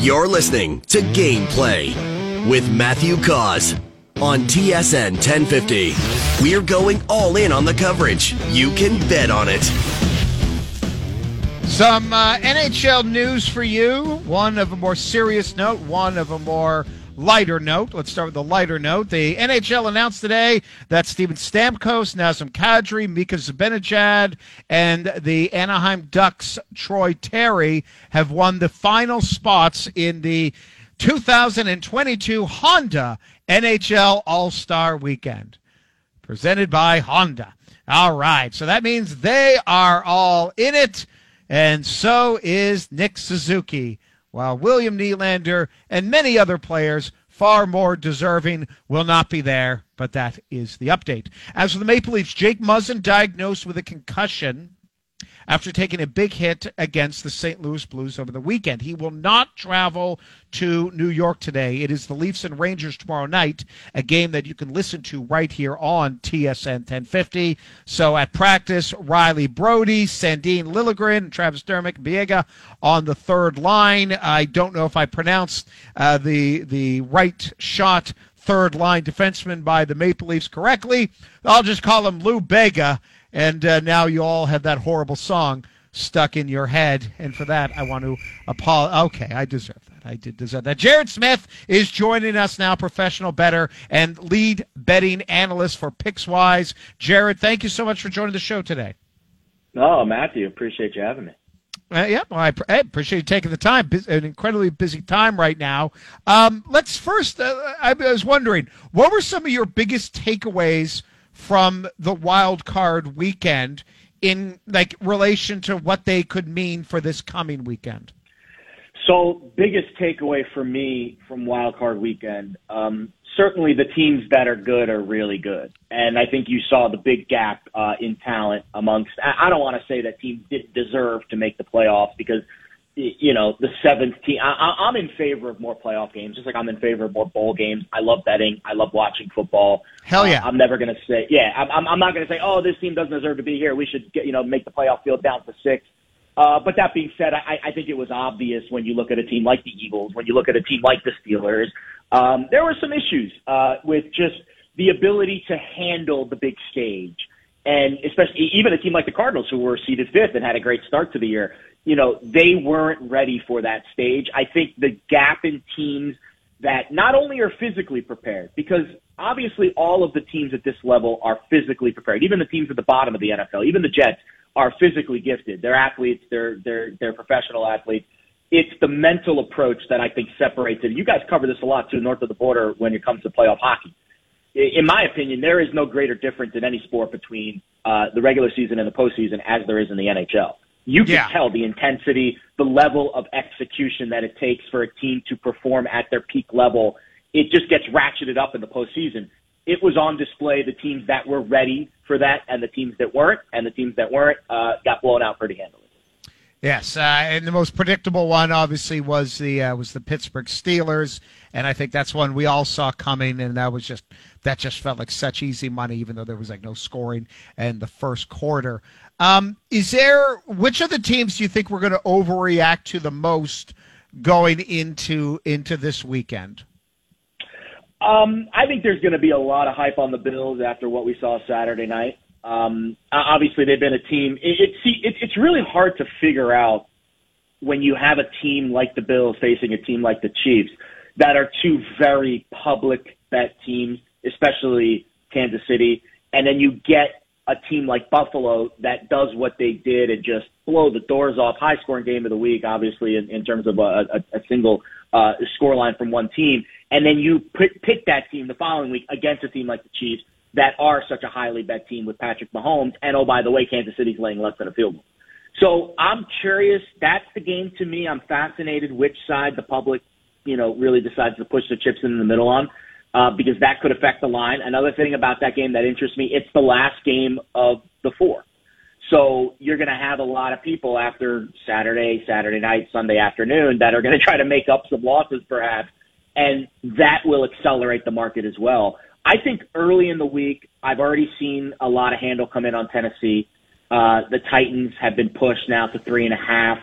You're listening to Gameplay with Matthew Cause on TSN 1050. We're going all in on the coverage. You can bet on it. Some NHL news for you. One of a more serious note, one of a more lighter note. Let's start with the lighter note. The NHL announced today that Steven Stamkos, Nazem Kadri, Mika Zibanejad, and the Anaheim Ducks' Troy Terry have won the final spots in the 2022 Honda NHL All-Star Weekend, presented by Honda. All right, so that means they are all in it, and so is Nick Suzuki, while William Nylander and many other players far more deserving will not be there, but that is the update. As for the Maple Leafs, Jake Muzzin diagnosed with a concussion after taking a big hit against the St. Louis Blues over the weekend. He will not travel to New York today. It is the Leafs and Rangers tomorrow night, a game that you can listen to right here on TSN 1050. So at practice, Riley Brody, Sandin Liljegren, Travis Dermott, Biega on the third line. I don't know if I pronounced the right shot third line defenseman by the Maple Leafs correctly. I'll just call him Lou Bega. And now you all have that horrible song stuck in your head. And for that, I want to apologize. Okay, I deserve that. I did deserve that. Jared Smith is joining us now, professional bettor and lead betting analyst for PicksWise. Jared, thank you so much for joining the show today. Oh, Matthew, appreciate you having me. Yeah, well, I appreciate you taking the time. An incredibly busy time right now. Let's first, I was wondering, what were some of your biggest takeaways from the wild card weekend in relation to what they could mean for this coming weekend? So biggest takeaway for me from wild card weekend, certainly the teams that are good are really good. And I think you saw the big gap in talent amongst, I don't want to say that teams didn't deserve to make the playoffs because, you know, the seventh team, I'm in favor of more playoff games, just like I'm in favor of more bowl games. I love betting. I love watching football. Hell yeah. I'm never going to say, I'm not going to say, oh, this team doesn't deserve to be here. We should make the playoff field down to 6. But that being said, I think it was obvious when you look at a team like the Eagles, when you look at a team like the Steelers, there were some issues with just the ability to handle the big stage. And especially even a team like the Cardinals, who were seeded 5th and had a great start to the year, you know, they weren't ready for that stage. I think the gap in teams that not only are physically prepared, because obviously all of the teams at this level are physically prepared, even the teams at the bottom of the NFL, even the Jets are physically gifted. They're athletes, they're professional athletes. It's the mental approach that I think separates it. You guys cover this a lot too, north of the border, when it comes to playoff hockey. In my opinion, there is no greater difference in any sport between the regular season and the postseason as there is in the NHL. You can tell the intensity, the level of execution that it takes for a team to perform at their peak level. It just gets ratcheted up in the postseason. It was on display, the teams that were ready for that and the teams that weren't, got blown out pretty handily. Yes, and the most predictable one obviously was the Pittsburgh Steelers, and I think that's one we all saw coming, and that just felt like such easy money, even though there was no scoring in the first quarter. Which of the teams do you think we're going to overreact to the most going into this weekend? I think there's going to be a lot of hype on the Bills after what we saw Saturday night. Obviously, they've been a team. It's really hard to figure out when you have a team like the Bills facing a team like the Chiefs that are two very public bet teams, especially Kansas City, and then you get a team like Buffalo that does what they did and just blow the doors off. High-scoring game of the week, obviously, in terms of a single scoreline from one team. And then you pick that team the following week against a team like the Chiefs that are such a highly bet team with Patrick Mahomes. And, oh, by the way, Kansas City's laying less than a field goal. So I'm curious. That's the game to me. I'm fascinated which side the public, really decides to push the chips in the middle on. Because that could affect the line. Another thing about that game that interests me, it's the last game of the 4. So you're going to have a lot of people after Saturday night, Sunday afternoon that are going to try to make up some losses perhaps, and that will accelerate the market as well. I think early in the week, I've already seen a lot of handle come in on Tennessee. The Titans have been pushed now to 3.5.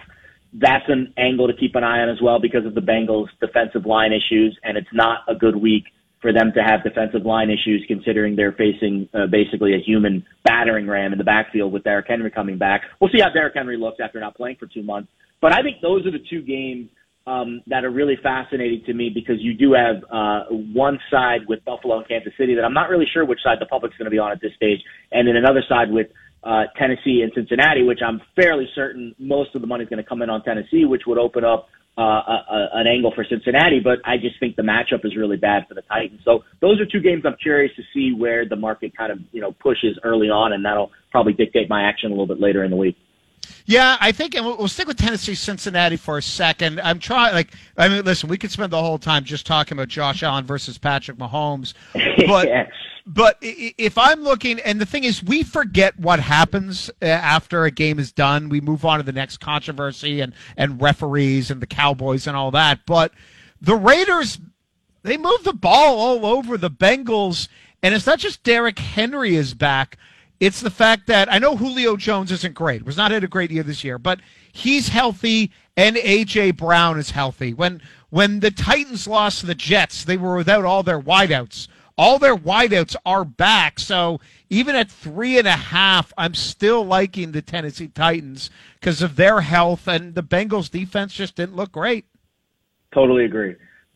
That's an angle to keep an eye on as well because of the Bengals' defensive line issues, and it's not a good week for them to have defensive line issues considering they're facing basically a human battering ram in the backfield with Derrick Henry coming back. We'll see how Derrick Henry looks after not playing for 2 months. But I think those are the two games that are really fascinating to me because you do have one side with Buffalo and Kansas City that I'm not really sure which side the public's going to be on at this stage, and then another side with Tennessee and Cincinnati, which I'm fairly certain most of the money is going to come in on Tennessee, which would open up an angle for Cincinnati, but I just think the matchup is really bad for the Titans. So those are two games I'm curious to see where the market kind of, pushes early on, and that'll probably dictate my action a little bit later in the week. Yeah, I think, and we'll stick with Tennessee, Cincinnati for a second. Listen, we could spend the whole time just talking about Josh Allen versus Patrick Mahomes, but Yes. But if I'm looking, and the thing is, we forget what happens after a game is done. We move on to the next controversy and referees and the Cowboys and all that. But the Raiders, they move the ball all over the Bengals, and it's not just Derrick Henry is back. It's the fact that I know Julio Jones isn't great. Was not had a great year this year, but he's healthy, and A.J. Brown is healthy. When the Titans lost to the Jets, they were without all their wideouts. All their wideouts are back, so even at 3.5, I'm still liking the Tennessee Titans because of their health, and the Bengals defense just didn't look great. Totally agree.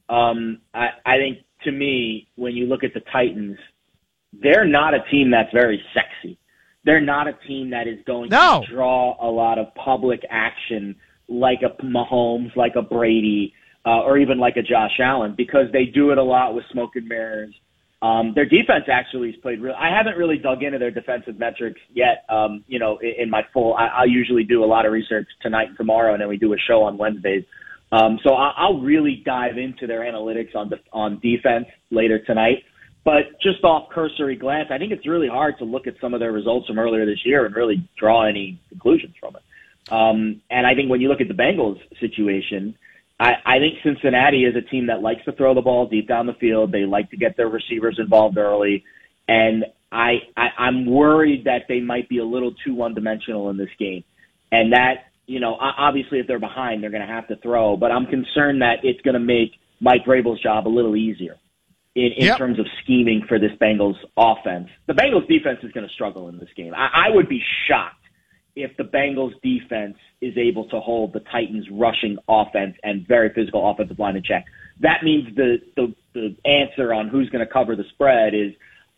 I think, to me, when you look at the Titans, they're not a team that's very sexy. They're not a team that is going to draw a lot of public action like a Mahomes, like a Brady, or even like a Josh Allen, because they do it a lot with smoke and mirrors. Their defense actually has played I haven't really dug into their defensive metrics yet, in my full. I'll usually do a lot of research tonight and tomorrow, and then we do a show on Wednesdays. So I'll really dive into their analytics on defense later tonight. But just off cursory glance, I think it's really hard to look at some of their results from earlier this year and really draw any conclusions from it. And I think when you look at the Bengals situation, I think Cincinnati is a team that likes to throw the ball deep down the field. They like to get their receivers involved early. And I'm worried that they might be a little too one-dimensional in this game. And that, obviously if they're behind, they're going to have to throw. But I'm concerned that it's going to make Mike Vrabel's job a little easier in terms of scheming for this Bengals offense. The Bengals defense is going to struggle in this game. I would be shocked if the Bengals defense is able to hold the Titans rushing offense and very physical offensive line in check. That means the answer on who's going to cover the spread is,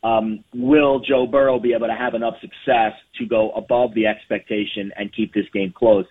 will Joe Burrow be able to have enough success to go above the expectation and keep this game close?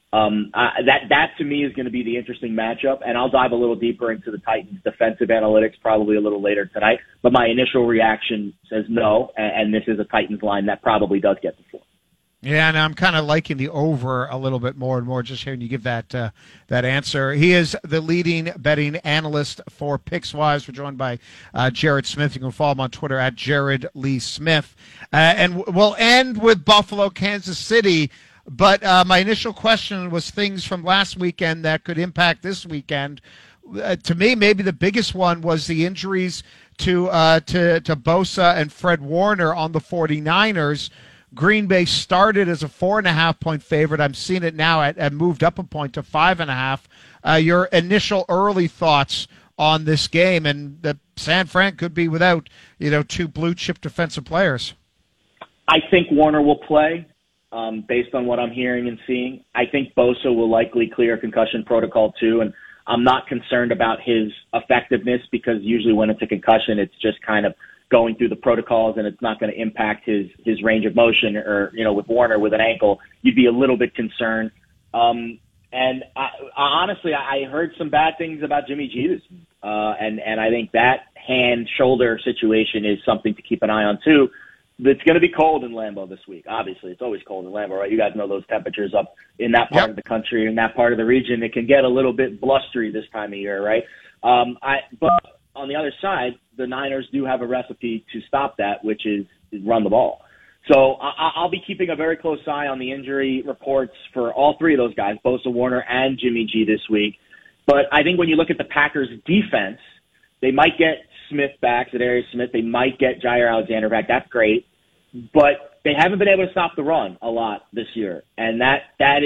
That to me is going to be the interesting matchup, and I'll dive a little deeper into the Titans' defensive analytics probably a little later tonight. But my initial reaction says no, and this is a Titans line that probably does get the 4. Yeah, and I'm kind of liking the over a little bit more and more just hearing you give that answer. He is the leading betting analyst for PicksWise. We're joined by Jared Smith. You can follow him on Twitter at Jared Lee Smith. And we'll end with Buffalo, Kansas City. But my initial question was things from last weekend that could impact this weekend. To me, maybe the biggest one was the injuries to Bosa and Fred Warner on the 49ers. Green Bay started as a 4.5-point favorite. I'm seeing it now at moved up a point to 5.5. Your initial early thoughts on this game, and that San Fran could be without, two blue chip defensive players. I think Warner will play, based on what I'm hearing and seeing. I think Bosa will likely clear concussion protocol too, and I'm not concerned about his effectiveness because usually when it's a concussion, it's just kind of going through the protocols and it's not going to impact his range of motion or, with Warner with an ankle, you'd be a little bit concerned. And honestly, I heard some bad things about Jimmy G this week. And I think that hand-shoulder situation is something to keep an eye on too. It's going to be cold in Lambeau this week. Obviously, it's always cold in Lambeau, right? You guys know those temperatures up in that part of the country, in that part of the region. It can get a little bit blustery this time of year, right? But on the other side, the Niners do have a recipe to stop that, which is run the ball. So I'll be keeping a very close eye on the injury reports for all three of those guys, Bosa, Warner, and Jimmy G this week. But I think when you look at the Packers' defense, they might get Smith back, Zadarius Smith. They might get Jair Alexander back. That's great. But they haven't been able to stop the run a lot this year. And that is,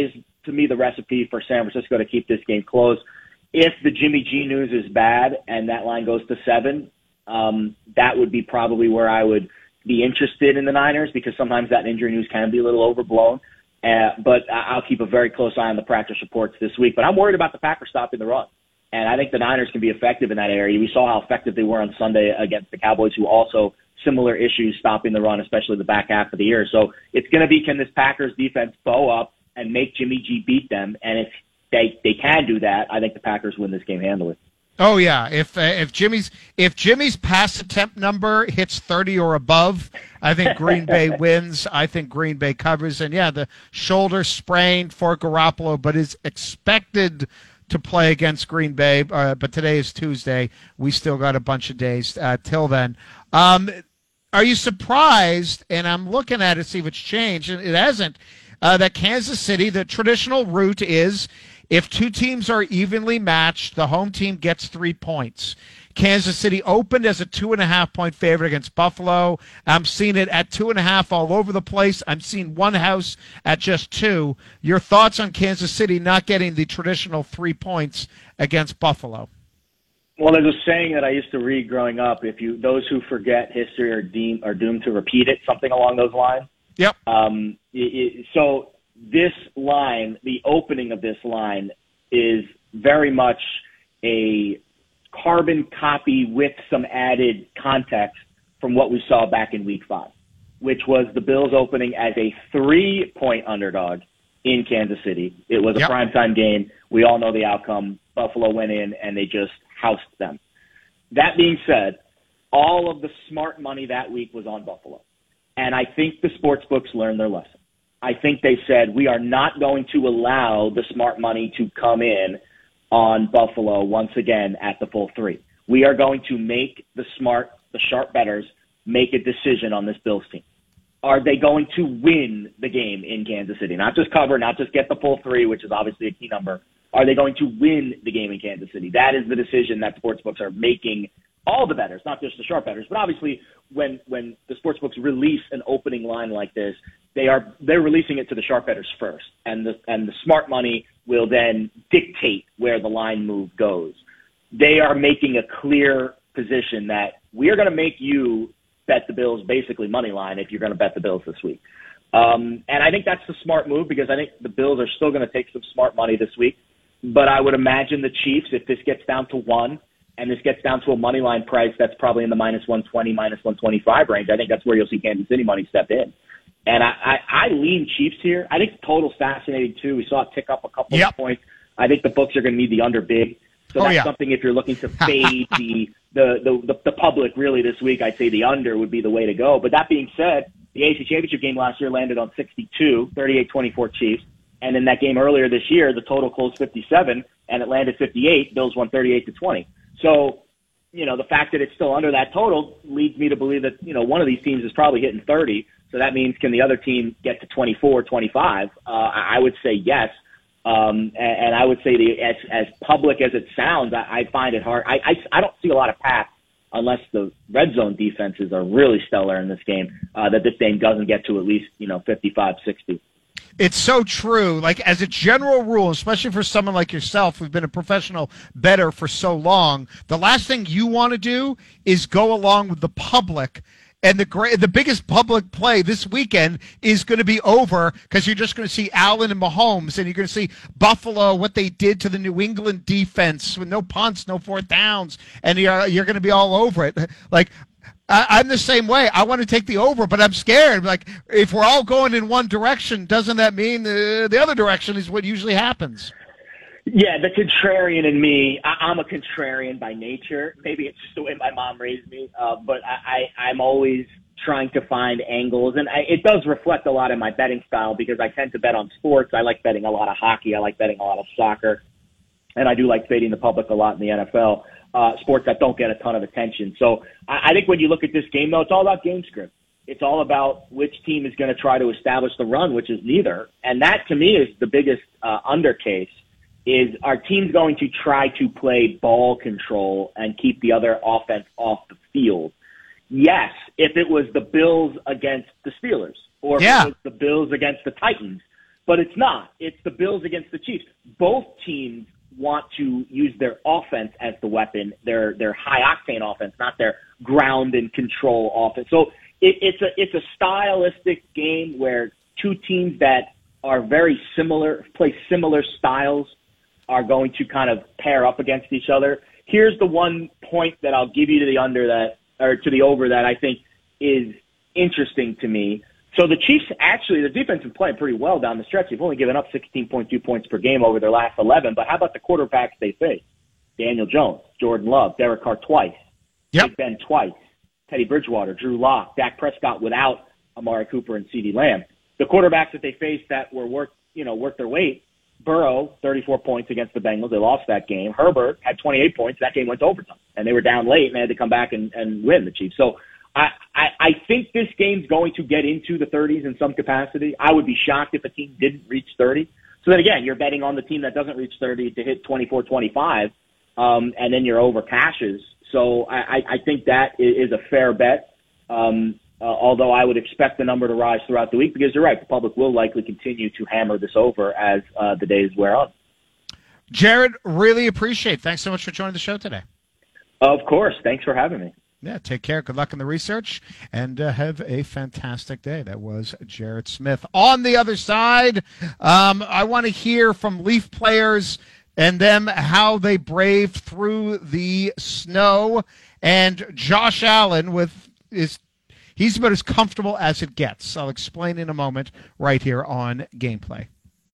to me, the recipe for San Francisco to keep this game close. If the Jimmy G news is bad and that line goes to 7, that would be probably where I would be interested in the Niners, because sometimes that injury news can be a little overblown. But I'll keep a very close eye on the practice reports this week. But I'm worried about the Packers stopping the run. And I think the Niners can be effective in that area. We saw how effective they were on Sunday against the Cowboys, who also similar issues stopping the run, especially the back half of the year. So it's going to be, can this Packers defense bow up and make Jimmy G beat them? And if they can do that, I think the Packers win this game handily. Oh yeah, if Jimmy's pass attempt number hits 30 or above, I think Green Bay wins. I think Green Bay covers, and yeah, the shoulder sprained for Garoppolo, but is expected to play against Green Bay. But today is Tuesday. We still got a bunch of days till then. Are you surprised? And I'm looking at it to see if it's changed, and it hasn't. That Kansas City, the traditional route is, if two teams are evenly matched, the home team gets 3 points. Kansas City opened as a 2.5-point favorite against Buffalo. I'm seeing it at 2.5 all over the place. I'm seeing one house at just 2. Your thoughts on Kansas City not getting the traditional 3 points against Buffalo? Well, there's a saying that I used to read growing up: those who forget history are doomed to repeat it, something along those lines. Yep. So this line, the opening of this line, is very much a carbon copy with some added context from what we saw back in Week 5, which was the Bills opening as a 3-point underdog in Kansas City. It was a primetime game. We all know the outcome. Buffalo went in and they just housed them. That being said, all of the smart money that week was on Buffalo. And I think the sports books learned their lesson. I think they said, we are not going to allow the smart money to come in on Buffalo once again at the full 3. We are going to make the sharp bettors make a decision on this Bills team. Are they going to win the game in Kansas City? Not just cover, not just get the full 3, which is obviously a key number. Are they going to win the game in Kansas City? That is the decision that sportsbooks are making, all the bettors, not just the sharp bettors. But obviously, when the sportsbooks release an opening line like this, they're releasing it to the sharp bettors first, and the smart money will then dictate where the line move goes. They are making a clear position that we are going to make you bet the Bills basically money line if you're going to bet the Bills this week. And I think that's the smart move, because I think the Bills are still going to take some smart money this week. But I would imagine the Chiefs, if this gets down to 1 and this gets down to a money line price that's probably in the -120, -125 range, I think that's where you'll see Kansas City money step in. And I lean Chiefs here. I think the total's fascinating too. We saw it tick up a couple of points. I think the books are going to need the under big. So that's something, if you're looking to fade the public really this week, I'd say the under would be the way to go. But that being said, the AFC Championship game last year landed on 62, 38-24 Chiefs. And in that game earlier this year, the total closed 57, and it landed 58. Bills won 38-20. So, the fact that it's still under that total leads me to believe that, one of these teams is probably hitting 30. So that means, can the other team get to 24, 25? I would say yes. And I would say as public as it sounds, I find it hard. I don't see a lot of paths, unless the red zone defenses are really stellar in this game, that this game doesn't get to at least, 55, 60. It's so true. Like, as a general rule, especially for someone like yourself who've been a professional bettor for so long, the last thing you want to do is go along with the public. And the biggest public play this weekend is going to be over, because you're just going to see Allen and Mahomes, and you're going to see Buffalo, what they did to the New England defense with no punts, no fourth downs, and you're going to be all over it. Like, I'm the same way. I want to take the over, but I'm scared. Like, if we're all going in one direction, doesn't that mean the other direction is what usually happens? Yeah, the contrarian in me, I'm a contrarian by nature. Maybe it's just the way my mom raised me, but I'm always trying to find angles. And it does reflect a lot in my betting style, because I tend to bet on sports. I like betting a lot of hockey. I like betting a lot of soccer. And I do like fading the public a lot in the NFL. Sports that don't get a ton of attention. So I think when you look at this game, though, it's all about game script. It's all about which team is going to try to establish the run, which is neither. And that, to me, is the biggest undercase, is our team's going to try to play ball control and keep the other offense off the field. Yes, if it was the Bills against the Steelers, or if it was the Bills against the Titans, but it's not. It's the Bills against the Chiefs. Both teams want to use their offense as the weapon, their high-octane offense, not their ground and control offense. So it's a stylistic game where two teams that are very similar, play similar styles, are going to kind of pair up against each other. Here's the one point that I'll give you to the over that I think is interesting to me. So the Chiefs, actually, the defense has played pretty well down the stretch. They've only given up 16.2 points per game over their last 11. But how about the quarterbacks they face? Daniel Jones, Jordan Love, Derek Carr twice, Big Ben twice, Teddy Bridgewater, Drew Lock, Dak Prescott without Amari Cooper and CeeDee Lamb. The quarterbacks that they faced that were worth their weight. Burrow, 34 points against the Bengals. They lost that game. Herbert had 28 points. That game went to overtime. And they were down late, and they had to come back and win, the Chiefs. So I think this game's going to get into the 30s in some capacity. I would be shocked if a team didn't reach 30. So then again, you're betting on the team that doesn't reach 30 to hit 24-25, and then your over cashes. So I think that is a fair bet. Although I would expect the number to rise throughout the week, because you're right, the public will likely continue to hammer this over as the days wear on. Jared, really appreciate it. Thanks so much for joining the show today. Of course. Thanks for having me. Yeah, take care. Good luck in the research, and have a fantastic day. That was Jared Smith. On the other side, I want to hear from Leaf players and them how they braved through the snow. And Josh Allen he's about as comfortable as it gets. I'll explain in a moment right here on Gameplay.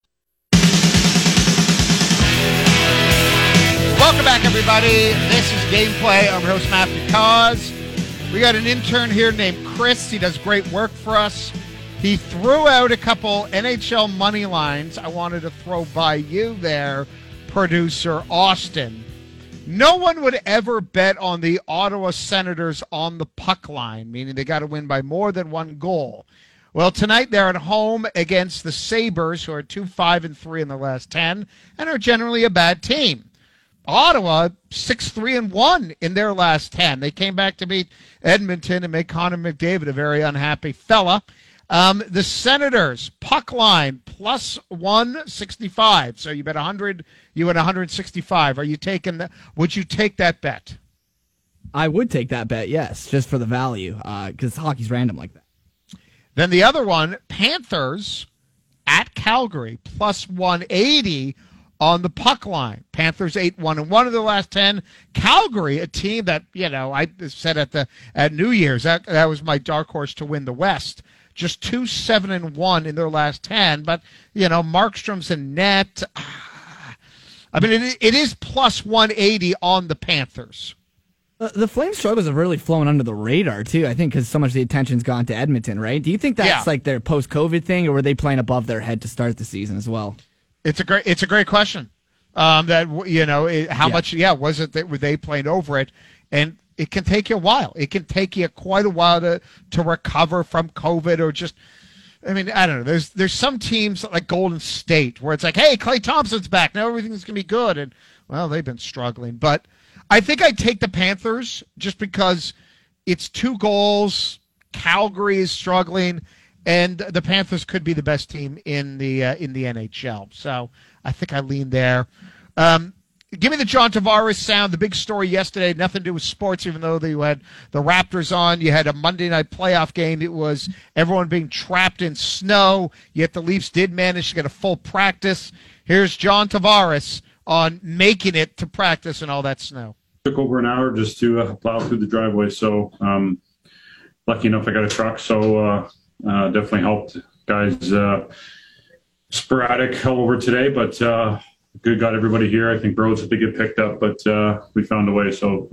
Welcome back, everybody. This is Gameplay. I'm your host, Matthew Cause. We got an intern here named Chris. He does great work for us. He threw out a couple NHL money lines I wanted to throw by you there, producer Austin. No one would ever bet on the Ottawa Senators on the puck line, meaning they got to win by more than one goal. Well, tonight they're at home against the Sabres, who are 2-5-3 in the last 10, and are generally a bad team. Ottawa, 6-3-1 in their last 10. They came back to beat Edmonton and make Connor McDavid a very unhappy fella. The Senators, puck line, plus 165. So you bet 100, you bet 165. Are you taking that? Would you take that bet? I would take that bet, yes, just for the value, because hockey's random like that. Then the other one, Panthers at Calgary, plus 180 on the puck line. Panthers 8-1-1 in the last 10. Calgary, a team that, I said at New Year's, that was my dark horse to win the West. Just 2-7-1 in their last 10. But, Markstrom's in net. I mean, it is plus 180 on the Panthers. The Flames' struggles have really flown under the radar, too, I think, because so much of the attention's gone to Edmonton, right? Do you think that's like their post-COVID thing, or were they playing above their head to start the season as well? It's a great question. How much was it that were they playing over it? And it can take you a while. It can take you quite a while to recover from COVID, or just, I don't know. There's some teams like Golden State where it's like, hey, Klay Thompson's back. Now everything's going to be good. And, well, they've been struggling. But I think I'd take the Panthers just because it's 2 goals. Calgary is struggling, and the Panthers could be the best team in the NHL. So I think I lean there. Give me the John Tavares sound. The big story yesterday, nothing to do with sports, even though you had the Raptors on. You had a Monday night playoff game. It was everyone being trapped in snow, yet the Leafs did manage to get a full practice. Here's John Tavares on making it to practice in all that snow. Took over an hour just to plow through the driveway. So lucky enough I got a truck, so definitely helped. Guys sporadic all over today, but good got everybody here. I think roads have to get picked up, but we found a way. So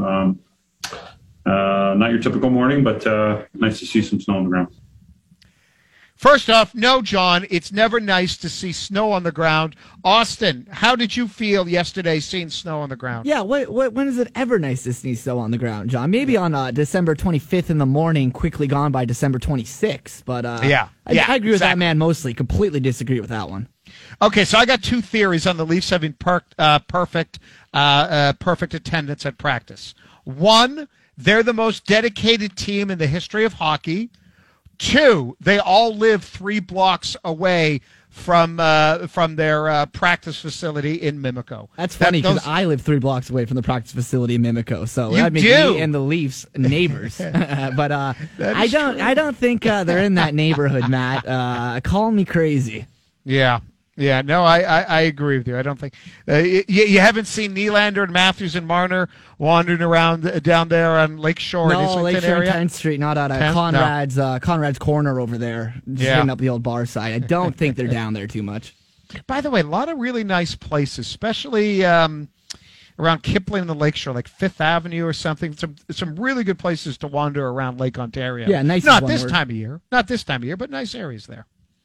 not your typical morning, but nice to see some snow on the ground. First off, no, John, it's never nice to see snow on the ground. Austin, how did you feel yesterday seeing snow on the ground? Yeah, when is it ever nice to see snow on the ground, John? Maybe on December 25th in the morning, quickly gone by December 26th. But I agree with that man mostly. Completely disagree with that one. Okay, so I got 2 theories on the Leafs having perfect attendance at practice. 1, they're the most dedicated team in the history of hockey. 2, they all live 3 blocks away from their practice facility in Mimico. That's funny because I live 3 blocks away from the practice facility in Mimico, so that makes me and the Leafs neighbors. But I don't think they're in that neighborhood, Matt. Call me crazy. Yeah. Yeah, no, I agree with you. I don't think you haven't seen Nylander and Matthews and Marner wandering around down there on Lakeshore. No, Lakeshore 10th Street, not out of Conrad's corner over there, just hitting up the old bar side. I don't think they're down there too much. By the way, a lot of really nice places, especially around Kipling and the Lakeshore, like Fifth Avenue or something. Some really good places to wander around Lake Ontario. Yeah, nice. Not this time of year, but nice areas there.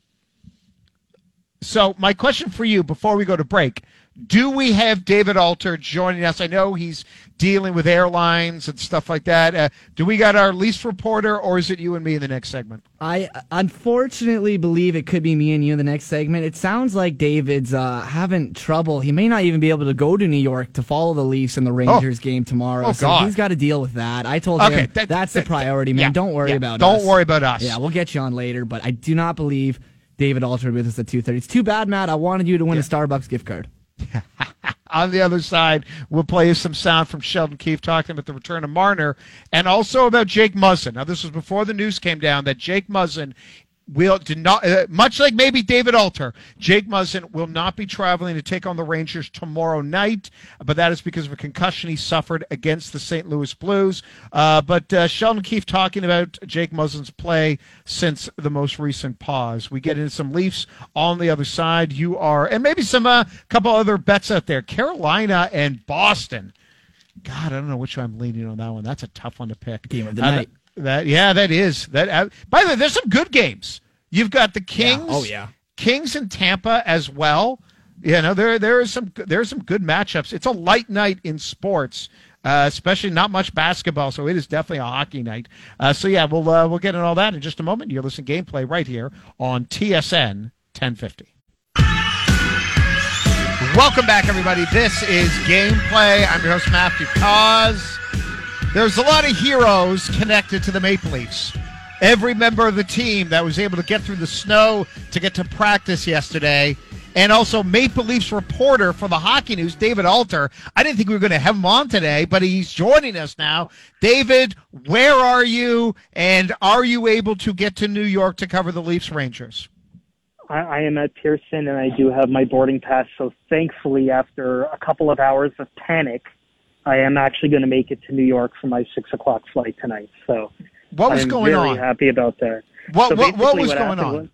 So my question for you before we go to break, do we have David Alter joining us? I know he's dealing with airlines and stuff like that. Do we got our Leafs reporter, or is it you and me in the next segment? I unfortunately believe it could be me and you in the next segment. It sounds like David's having trouble. He may not even be able to go to New York to follow the Leafs and the Rangers game tomorrow. So he's got to deal with that. I told him that's the priority, man. Don't worry about us. Don't worry about us. Yeah, we'll get you on later, but I do not believe David Alter with us at 2:30. It's too bad, Matt. I wanted you to win a Starbucks gift card. On the other side, we'll play you some sound from Sheldon Keefe talking about the return of Marner and also about Jake Muzzin. Now, this was before the news came down that Jake Muzzin much like maybe David Alter, Jake Muzzin will not be traveling to take on the Rangers tomorrow night, but that is because of a concussion he suffered against the St. Louis Blues. But Sheldon Keefe talking about Jake Muzzin's play since the most recent pause. We get into some Leafs on the other side. And maybe some couple other bets out there. Carolina and Boston. God, I don't know which one I'm leaning on that one. That's a tough one to pick. Game of the night. That is. By the way, there's some good games. You've got the Kings. Kings and Tampa as well. You know, there are some good matchups. It's a light night in sports, especially not much basketball, so it is definitely a hockey night. We'll get into all that in just a moment. You're listening to Gameplay right here on TSN 1050. Welcome back, everybody. This is Gameplay. I'm your host, Matthew Cause. There's a lot of heroes connected to the Maple Leafs. Every member of the team that was able to get through the snow to get to practice yesterday, and also Maple Leafs reporter for the Hockey News, David Alter. I didn't think we were going to have him on today, but he's joining us now. David, where are you, and are you able to get to New York to cover the Leafs Rangers? I am at Pearson, and I do have my boarding pass, so thankfully, after a couple of hours of panic, I am actually going to make it to New York for my 6 o'clock flight tonight. So what was going on? I'm very happy about that. What was going on?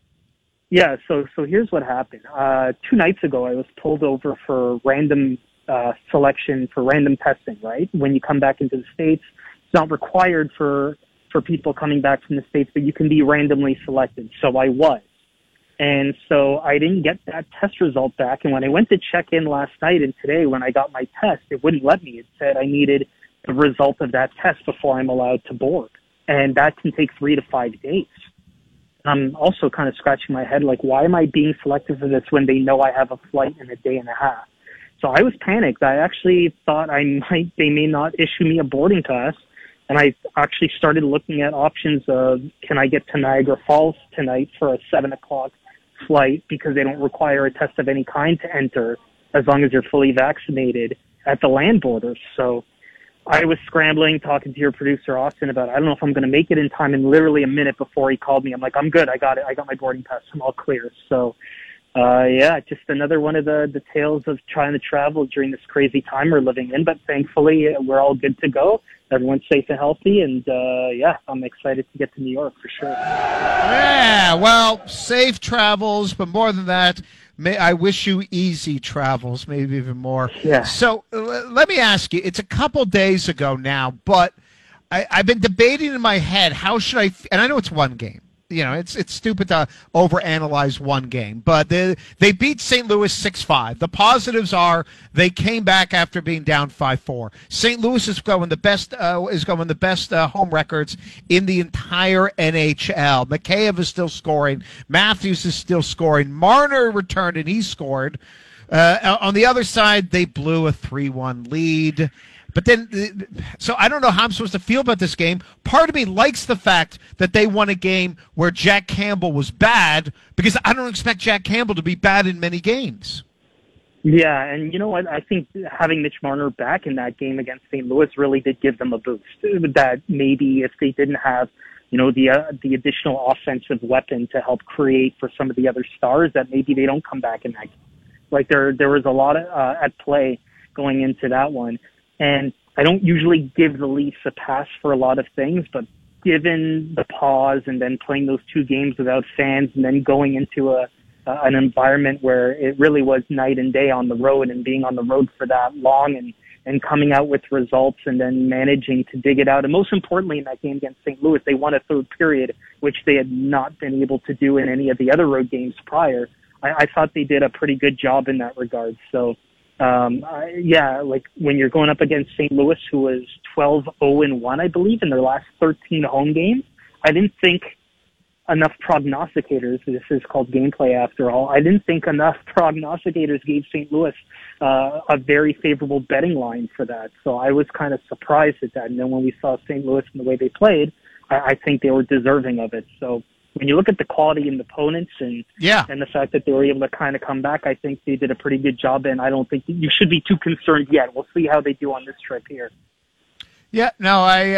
So here's what happened. 2 nights ago, I was pulled over for random selection for random testing, right? When you come back into the States, it's not required for people coming back from the States, but you can be randomly selected. So I was. And so I didn't get that test result back. And when I went to check in last night and today when I got my test, it wouldn't let me. It said I needed the result of that test before I'm allowed to board. And that can take 3 to 5 days. I'm also kind of scratching my head, like, why am I being selected for this when they know I have a flight in a day and a half? So I was panicked. I actually thought they may not issue me a boarding pass. And I actually started looking at options of, can I get to Niagara Falls tonight for a 7 o'clock flight because they don't require a test of any kind to enter as long as you're fully vaccinated at the land borders. So I was scrambling, talking to your producer, Austin, about I don't know if I'm going to make it in time. And literally a minute before he called me, I'm like, I'm good. I got it. I got my boarding pass. I'm all clear. So, just another one of the tales of trying to travel during this crazy time we're living in. But thankfully, we're all good to go. Everyone's safe and healthy, and I'm excited to get to New York for sure. Yeah, well, safe travels, but more than that, I wish you easy travels, maybe even more. Yeah. So let me ask you, it's a couple days ago now, but I've been debating in my head, how should I, and I know it's one game. You know, it's stupid to overanalyze one game, but they beat St. Louis 6-5. The positives are they came back after being down 5-4. St. Louis is going the best home records in the entire NHL. Mikheyev is still scoring. Matthews is still scoring. Marner returned and he scored. On the other side, they blew a 3-1 lead. But then, so I don't know how I'm supposed to feel about this game. Part of me likes the fact that they won a game where Jack Campbell was bad, because I don't expect Jack Campbell to be bad in many games. Yeah, and you know what? I think having Mitch Marner back in that game against St. Louis really did give them a boost. That maybe if they didn't have, the additional offensive weapon to help create for some of the other stars, that maybe they don't come back in that game. Like there was a lot at play going into that one. And I don't usually give the Leafs a pass for a lot of things, but given the pause and then playing those 2 games without fans and then going into an environment where it really was night and day on the road, and being on the road for that long and coming out with results and then managing to dig it out. And most importantly, in that game against St. Louis, they won a third period, which they had not been able to do in any of the other road games prior. I thought they did a pretty good job in that regard. So, like when you're going up against St. Louis, who was 12-0-1, I believe, in their last 13 home games, I didn't think enough prognosticators, this is called gameplay after all, I didn't think enough prognosticators gave St. Louis a very favorable betting line for that. So I was kind of surprised at that. And then when we saw St. Louis and the way they played, I think they were deserving of it. So when you look at the quality in the opponents and the fact that they were able to kind of come back, I think they did a pretty good job, and I don't think you should be too concerned yet. We'll see how they do on this trip here. Yeah, no,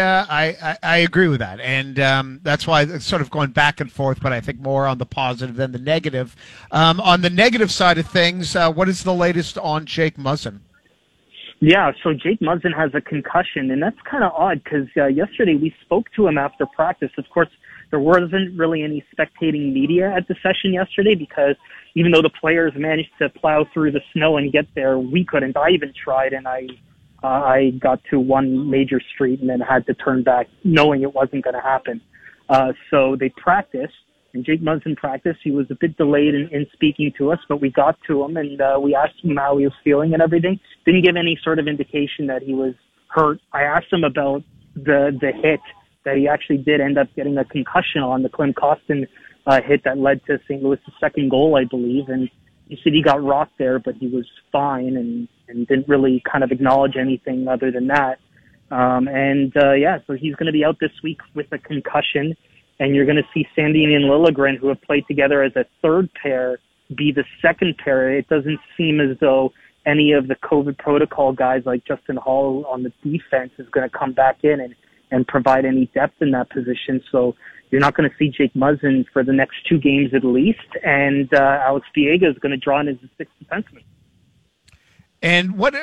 I agree with that, and that's why it's sort of going back and forth, but I think more on the positive than the negative. On the negative side of things, what is the latest on Jake Muzzin? Yeah, so Jake Muzzin has a concussion, and that's kind of odd because yesterday we spoke to him after practice. Of course, there wasn't really any spectating media at the session yesterday because even though the players managed to plow through the snow and get there, we couldn't. I even tried, and I got to one major street and then had to turn back knowing it wasn't going to happen. So they practiced, and Jake Muzzin practiced. He was a bit delayed in speaking to us, but we got to him, and we asked him how he was feeling and everything. Didn't give any sort of indication that he was hurt. I asked him about the hit that he actually did end up getting a concussion on, the Klim Kostin hit that led to St. Louis' second goal, I believe. And he said he got rocked there, but he was fine and didn't really kind of acknowledge anything other than that. So he's going to be out this week with a concussion, and you're going to see Sandin and Liljegren, who have played together as a third pair, be the second pair. It doesn't seem as though any of the COVID protocol guys like Justin Hall on the defense is going to come back in and provide any depth in that position. So you're not going to see Jake Muzzin for the next 2 games at least, and Alex Biega is going to draw in as the 6th defenseman. And what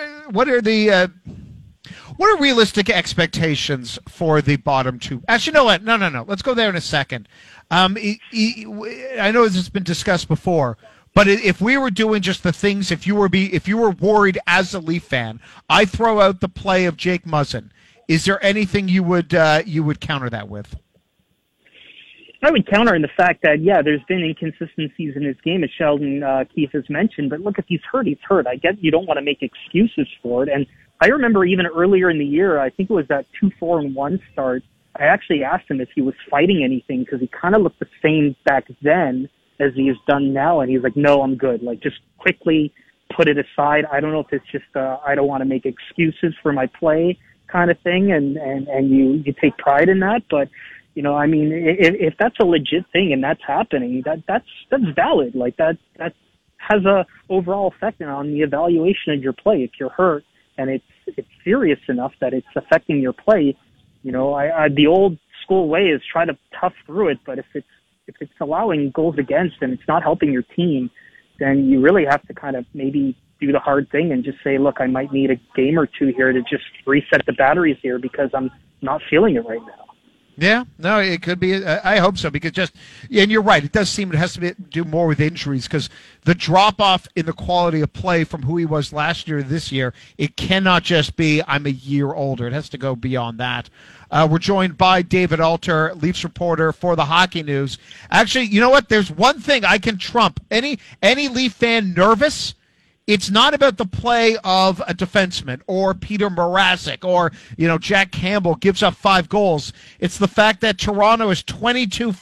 are realistic expectations for the bottom 2? Actually, you know what? No. Let's go there in a second. I know this has been discussed before, but if we were doing just the things, if you were worried as a Leaf fan, I throw out the play of Jake Muzzin. Is there anything you would counter that with? I would counter in the fact that, there's been inconsistencies in his game, as Sheldon Keefe has mentioned, but look, if he's hurt. I get you don't want to make excuses for it. And I remember even earlier in the year, I think it was that 2-4-1 start, I actually asked him if he was fighting anything because he kind of looked the same back then as he has done now. And he's like, no, I'm good. Like, just quickly put it aside. I don't know if it's just I don't want to make excuses for my play kind of thing, and you take pride in that. But if that's a legit thing and that's happening, that's valid. Like that has a overall effect on the evaluation of your play. If you're hurt and it's serious enough that it's affecting your play, the old school way is try to tough through it. But if it's allowing goals against and it's not helping your team, then you really have to kind of maybe do the hard thing and just say, look, I might need a game or 2 here to just reset the batteries here because I'm not feeling it right now. Yeah, no, it could be. I hope so because and you're right. It does seem it has to do more with injuries because the drop off in the quality of play from who he was last year to this year, it cannot just be I'm a year older. It has to go beyond that. We're joined by David Alter, Leafs reporter for the Hockey News. Actually, you know what? There's one thing I can trump any Leaf fan nervous. It's not about the play of a defenseman or Peter Mrazek or, Jack Campbell gives up 5 goals. It's the fact that Toronto is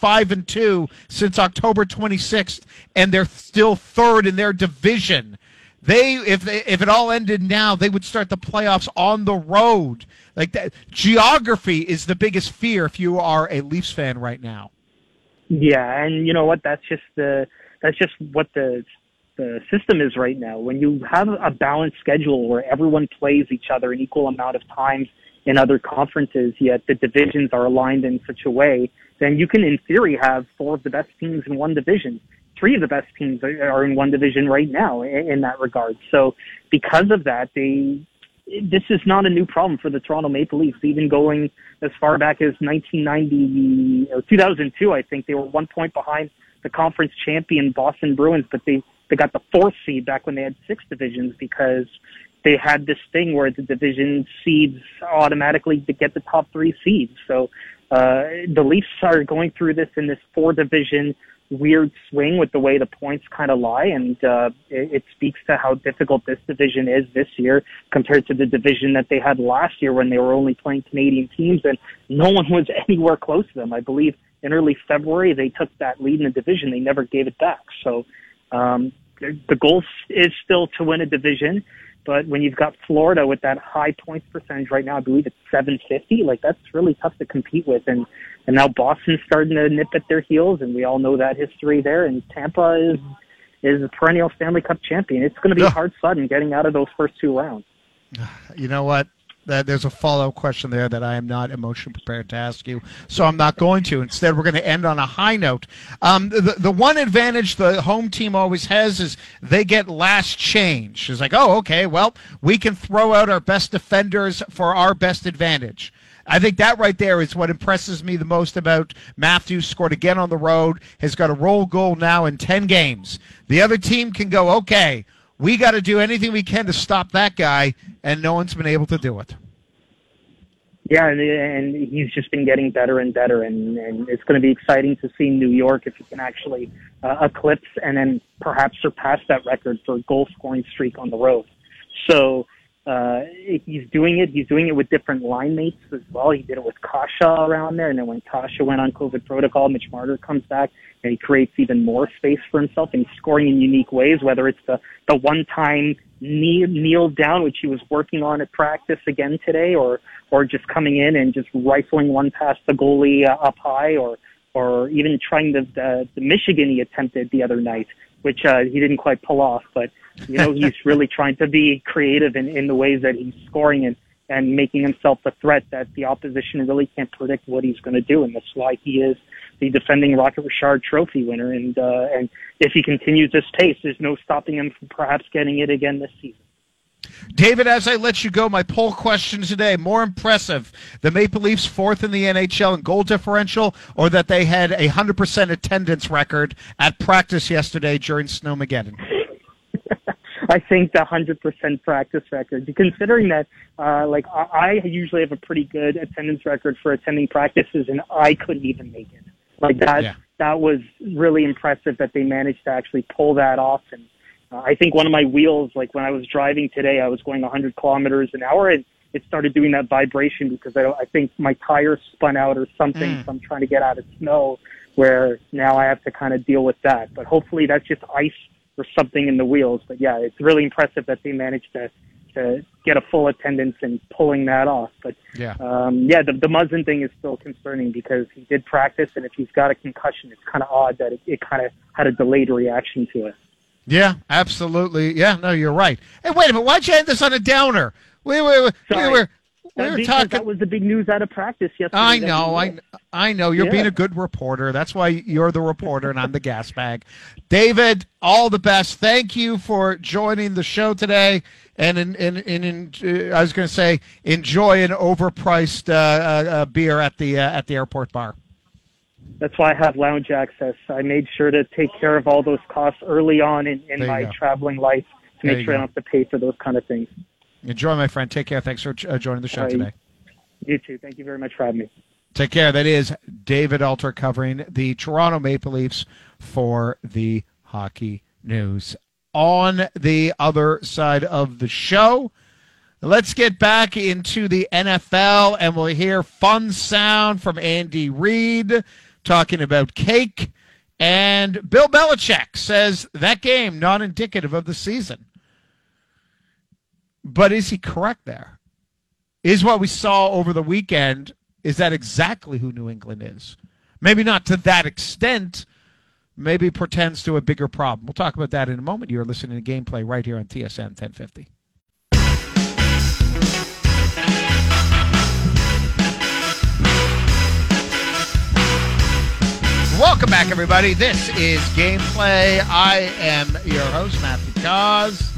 22-5-2 since October 26th, and they're still third in their division. if it all ended now, they would start the playoffs on the road. Like that, geography is the biggest fear if you are a Leafs fan right now. Yeah, and you know what? That's just what the system is right now. When you have a balanced schedule where everyone plays each other an equal amount of times in other conferences, yet the divisions are aligned in such a way, then you can, in theory, have 4 of the best teams in one division. 3 of the best teams are in one division right now in that regard. So because of that, this is not a new problem for the Toronto Maple Leafs. Even going as far back as 1990 or 2002, I think they were 1 point behind the conference champion Boston Bruins, but they got the 4th seed back when they had 6 divisions because they had this thing where the division seeds automatically get the top 3 seeds. So the Leafs are going through this in this 4-division weird swing with the way the points kind of lie, and it speaks to how difficult this division is this year compared to the division that they had last year when they were only playing Canadian teams and no one was anywhere close to them. I believe in early February they took that lead in the division. They never gave it back. So the goal is still to win a division, but when you've got Florida with that high points percentage right now, I believe it's 750, like that's really tough to compete with. And now Boston's starting to nip at their heels, and we all know that history there. And Tampa is a perennial Stanley Cup champion. It's going to be hard sudden getting out of those first 2 rounds. You know what? There's a follow-up question there that I am not emotionally prepared to ask you, so I'm not going to. Instead, we're going to end on a high note. The one advantage the home team always has is they get last change. It's like, oh, okay, well, we can throw out our best defenders for our best advantage. I think that right there is what impresses me the most about Matthews. Scored again on the road, has got a roll goal now in 10 games. The other team can go, okay, we got to do anything we can to stop that guy, and no one's been able to do it. Yeah, and he's just been getting better and better, and it's going to be exciting to see New York if he can actually eclipse and then perhaps surpass that record for goal-scoring streak on the road. So he's doing it. He's doing it with different line mates as well. He did it with Kasha around there, and then when Kasha went on COVID protocol, Mitch Marner comes back, and he creates even more space for himself, and he's scoring in unique ways, whether it's the one-time kneel down, which he was working on at practice again today, or just coming in and just rifling one past the goalie up high, or even trying the Michigan he attempted the other night, which he didn't quite pull off. But, you know, he's really trying to be creative in the ways that he's scoring and making himself a threat that the opposition really can't predict what he's going to do. And that's why he is the defending Rocket Richard Trophy winner. And if he continues this pace, there's no stopping him from perhaps getting it again this season. David, as I let you go, my poll question today, more impressive, the Maple Leafs 4th in the NHL in goal differential, or that they had a 100% attendance record at practice yesterday during Snowmageddon? I think the 100% practice record, considering that, I usually have a pretty good attendance record for attending practices, and I couldn't even make it. That was really impressive that they managed to actually pull that off. And I think one of my wheels, like when I was driving today, I was going 100 kilometers an hour, and it started doing that vibration because I think my tire spun out or something. So I'm trying to get out of snow, where now I have to kind of deal with that. But hopefully that's just ice or something in the wheels. But yeah, it's really impressive that they managed to get a full attendance and pulling that off. But the Muzzin thing is still concerning because he did practice, and if he's got a concussion, it's kind of odd that it kind of had a delayed reaction to it. Yeah, absolutely. Yeah, no, you're right. Hey, wait a minute. Why'd you end this on a downer? We were talking. That was the big news out of practice yesterday. I know. You're being a good reporter. That's why you're the reporter and I'm the gas bag. David, all the best. Thank you for joining the show today. And I was going to say, enjoy an overpriced beer at the airport bar. That's why I have lounge access. I made sure to take care of all those costs early on in my traveling life to make sure I don't have to pay for those kind of things. Enjoy, my friend. Take care. Thanks for joining the show today. You too. Thank you very much for having me. Take care. That is David Alter covering the Toronto Maple Leafs for the Hockey News. On the other side of the show, let's get back into the NFL, and we'll hear fun sound from Andy Reid talking about cake. And Bill Belichick says that game not indicative of the season. But is he correct there? Is what we saw over the weekend, is that exactly who New England is? Maybe not to that extent. Maybe portends to a bigger problem. We'll talk about that in a moment. You're listening to Gameplay right here on TSN 1050. Welcome back, everybody. This is Gameplay. I am your host, Matthew Cause.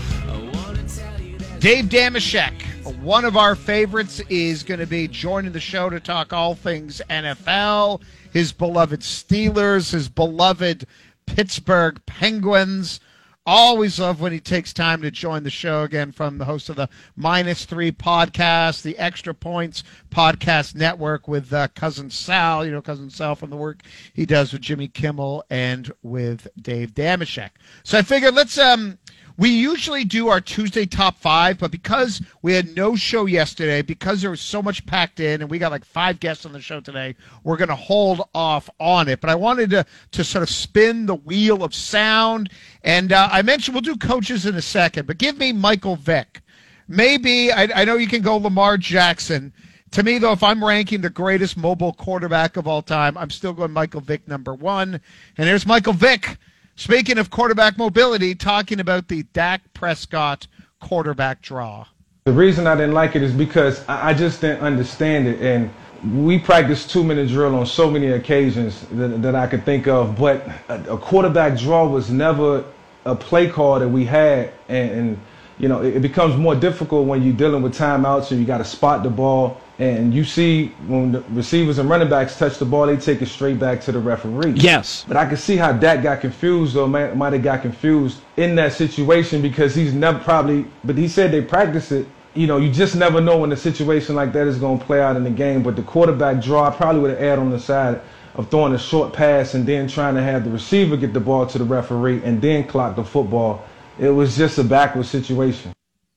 Dave Dameshek, one of our favorites, is going to be joining the show to talk all things NFL, his beloved Steelers, his beloved Pittsburgh Penguins. Always love when he takes time to join the show again, from the host of the -3 podcast, the Extra Points podcast network with Cousin Sal, Cousin Sal from the work he does with Jimmy Kimmel and with Dave Dameshek. So I figured we usually do our Tuesday top 5, but because we had no show yesterday, because there was so much packed in, and we got like 5 guests on the show today, we're going to hold off on it. But I wanted to sort of spin the wheel of sound, and I mentioned we'll do coaches in a second, but give me Michael Vick. Maybe, I know you can go Lamar Jackson. To me, though, if I'm ranking the greatest mobile quarterback of all time, I'm still going Michael Vick number 1. And there's Michael Vick. Speaking of quarterback mobility, talking about the Dak Prescott quarterback draw. The reason I didn't like it is because I just didn't understand it. And we practiced 2-minute drill on so many occasions that I could think of. But a quarterback draw was never a play call that we had. And it becomes more difficult when you're dealing with timeouts and you got to spot the ball. And you see when the receivers and running backs touch the ball, they take it straight back to the referee. Yes. But I can see how Dak got confused, or might have got confused in that situation, because he's never but he said they practice it. You just never know when a situation like that is going to play out in the game. But the quarterback draw, I probably would have erred on the side of throwing a short pass and then trying to have the receiver get the ball to the referee and then clock the football. It was just a backward situation.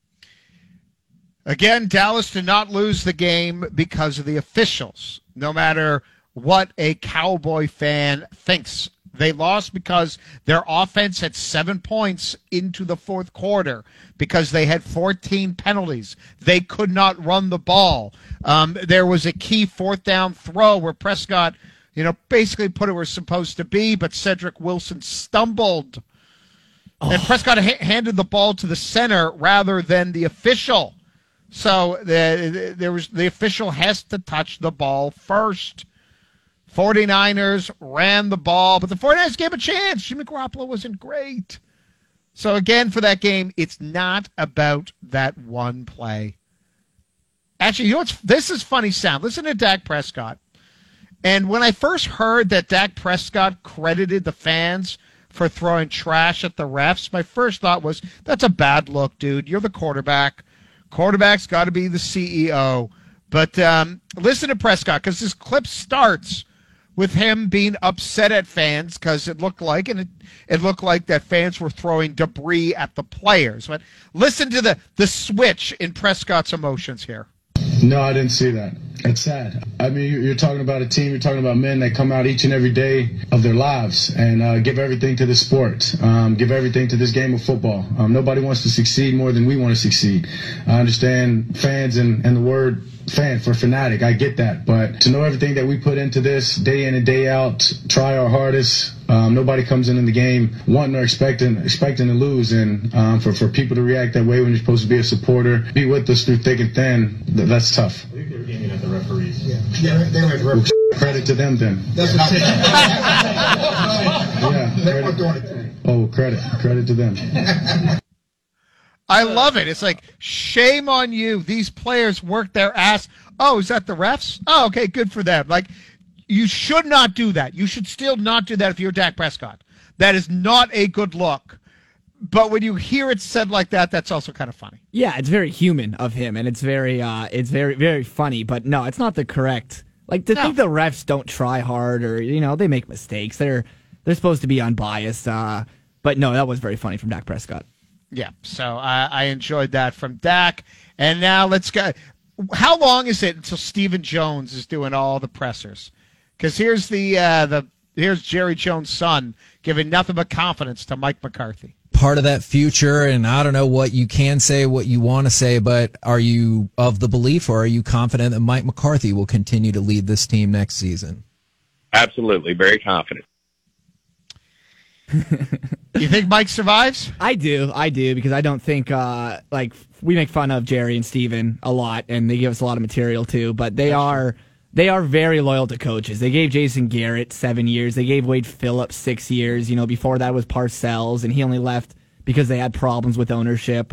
Again, Dallas did not lose the game because of the officials, no matter what a Cowboy fan thinks. They lost because their offense had 7 points into the fourth quarter, because they had 14 penalties. They could not run the ball. There was a key 4th down throw where Prescott, basically put it where it was supposed to be, but Cedric Wilson stumbled. And Prescott handed the ball to the center rather than the official. So the official has to touch the ball first. 49ers ran the ball, but the 49ers gave a chance. Jimmy Garoppolo wasn't great. So again, for that game, it's not about that one play. Actually, this is funny sound. Listen to Dak Prescott. And when I first heard that Dak Prescott credited the fans for throwing trash at the refs, my first thought was, that's a bad look, dude. You're the quarterback. Quarterback's got to be the CEO. But listen to Prescott, because this clip starts with him being upset at fans because it looked like that fans were throwing debris at the players. But listen to the switch in Prescott's emotions here. No, I didn't see that. It's sad. I mean, you're talking about a team, you're talking about men that come out each and every day of their lives and give everything to the sport, give everything to this game of football. Nobody wants to succeed more than we want to succeed. I understand fans and the word fan for fanatic. I get that. But to know everything that we put into this day in and day out, try our hardest. Nobody comes in the game wanting or expecting to lose. And for people to react that way when you're supposed to be a supporter, be with us through thick and thin, that's tough. I think they were aiming at the referees. Yeah, they were at the referees. Credit to them then. That's what Credit to them. I love it. It's like, shame on you. These players worked their ass. Oh, is that the refs? Oh, okay, good for them. Like, you should not do that. You should still not do that if you're Dak Prescott. That is not a good look. But when you hear it said like that, that's also kind of funny. Yeah, it's very human of him, and it's very, very funny. But no, it's not the correct. Like, to think the refs don't try hard, or they make mistakes. They're supposed to be unbiased. But no, that was very funny from Dak Prescott. Yeah, so I enjoyed that from Dak. And now let's go. How long is it until Stephen Jones is doing all the pressers? Because here's here's Jerry Jones' son giving nothing but confidence to Mike McCarthy. part of that future? And I don't know what you can say, what you want to say, but are you of the belief, or are you confident that Mike McCarthy will continue to lead this team next season? Absolutely. Very confident. You think Mike survives? I do, because I don't think, we make fun of Jerry and Steven a lot, and they give us a lot of material too, but they are very loyal to coaches. They gave Jason Garrett 7 years. They gave Wade Phillips 6 years. Before that was Parcells, and he only left because they had problems with ownership.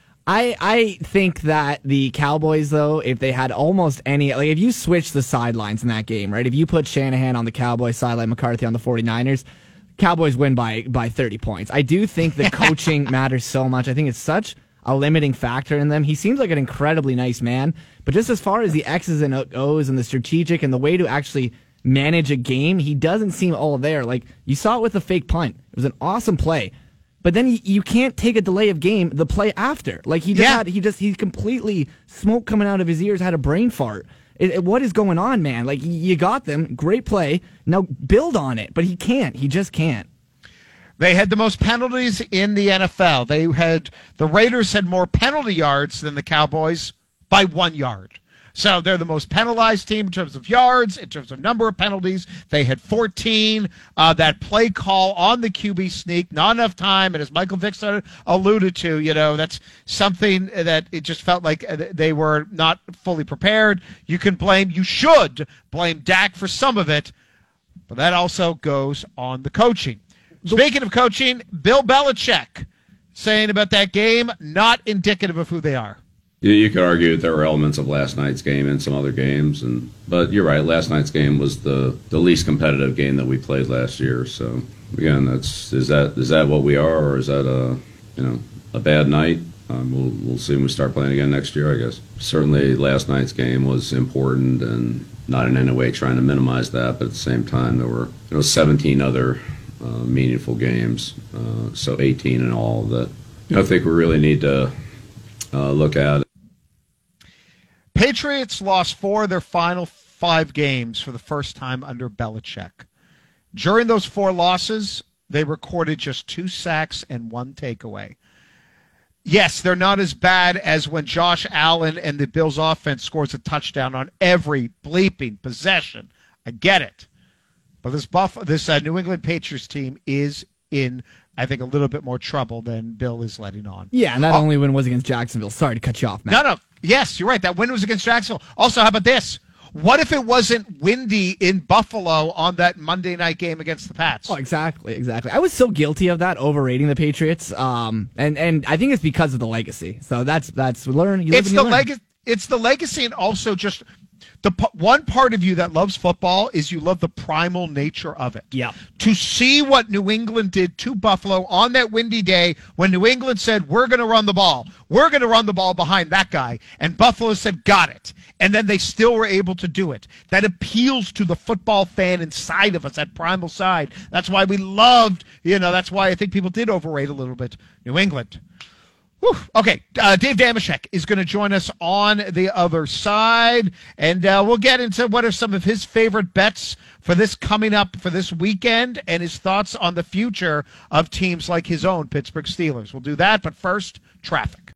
I think that the Cowboys, though, if they had almost any, if you switch the sidelines in that game, right? If you put Shanahan on the Cowboys sideline, McCarthy on the 49ers, Cowboys win by 30 points. I do think the coaching matters so much. I think it's such a limiting factor in them. He seems like an incredibly nice man, but just as far as the X's and O's and the strategic and the way to actually manage a game, he doesn't seem all there. Like, you saw it with the fake punt. It was an awesome play. But then you can't take a delay of game the play after. Like, he completely, smoke coming out of his ears, had a brain fart. What is going on, man? Like, you got them. Great play. Now build on it. But he can't. He just can't. They had the most penalties in the NFL. The Raiders had more penalty yards than the Cowboys by 1 yard. So they're the most penalized team in terms of yards, in terms of number of penalties. They had 14. That play call on the QB sneak, not enough time. And as Michael Vick alluded to, that's something that it just felt like they were not fully prepared. You should blame Dak for some of it, but that also goes on the coaching. Speaking of coaching, Bill Belichick saying about that game, not indicative of who they are. You could argue that there were elements of last night's game and some other games, but you're right. Last night's game was the least competitive game that we played last year. So again, is that what we are, or is that a bad night? We'll see when we start playing again next year, I guess. Certainly, last night's game was important, and not in any way trying to minimize that. But at the same time, there were 17 other meaningful games, so 18 in all that I think we really need to look at. Patriots lost 4 of their final 5 games for the first time under Belichick. During those 4 losses, they recorded just 2 sacks and 1 takeaway. Yes, they're not as bad as when Josh Allen and the Bills offense scores a touchdown on every bleeping possession. I get it. But this New England Patriots team is in, I think, a little bit more trouble than Bill is letting on. Yeah, and that only win was against Jacksonville. Sorry to cut you off, Matt. No. Yes, you're right. That win was against Jacksonville. Also, how about this? What if it wasn't windy in Buffalo on that Monday night game against the Pats? Oh, exactly. I was so guilty of that, overrating the Patriots, and I think it's because of the legacy. So that's learn. It's the legacy, and also just the one part of you that loves football is you love the primal nature of it. Yeah. To see what New England did to Buffalo on that windy day when New England said, we're going to run the ball. We're going to run the ball behind that guy. And Buffalo said, got it. And then they still were able to do it. That appeals to the football fan inside of us, that primal side. That's why we loved, that's why I think people did overrate a little bit New England. Whew. Okay, Dave Dameshek is going to join us on the other side, and we'll get into what are some of his favorite bets for this coming up for this weekend and his thoughts on the future of teams like his own Pittsburgh Steelers. We'll do that, but first, traffic.